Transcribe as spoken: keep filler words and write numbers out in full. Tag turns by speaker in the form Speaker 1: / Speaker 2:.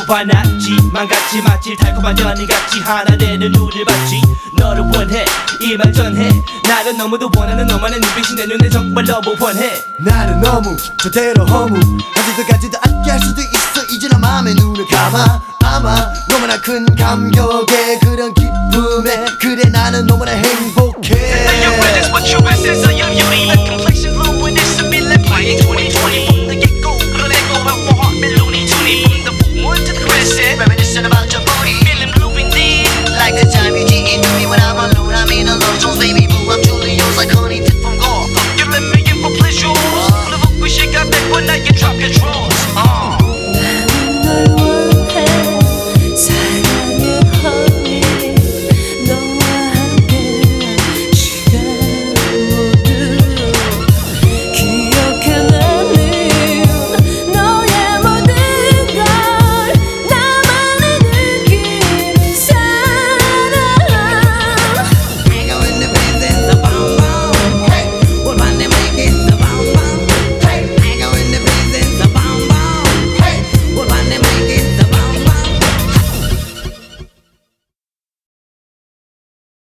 Speaker 1: 화났지만 같이 마치 달콤한 연인같이 하나 되는 우릴 봤지. 너를 원해 이 말 전해. 나를 너무도 원하는 너만의 눈빛이 내 눈에 정말 너무 원해.
Speaker 2: 나는 너무 저대로 허무 아직도 가지도 않게 할 수도 있어. 이제 너 맘에 눈을 감아. 아마 너무나 큰 감격에 그런 기쁨에 그래 나는 너무나 행복해.